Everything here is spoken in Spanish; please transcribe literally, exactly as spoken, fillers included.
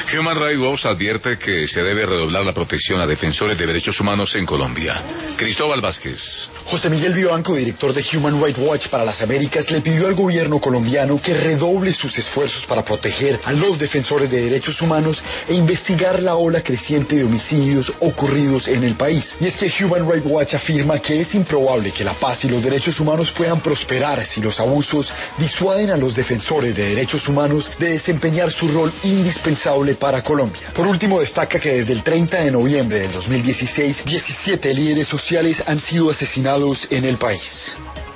Human Rights Watch advierte que se debe redoblar la protección a defensores de derechos humanos en Colombia. Cristóbal Vázquez. José Miguel Vivanco, director de Human Rights Watch para las Américas, le pidió al gobierno colombiano que redoble sus esfuerzos para proteger a los defensores de derechos humanos e investigar la ola creciente de homicidios ocurridos en el país. Y es que Human Rights Watch afirma que es improbable que la paz y los derechos humanos puedan prosperar si los abusos disuaden a los defensores de derechos humanos de desempeñar su rol indispensable para Colombia. Por último, destaca que desde el treinta de noviembre del dos mil dieciséis, diecisiete líderes sociales han sido asesinados en el país.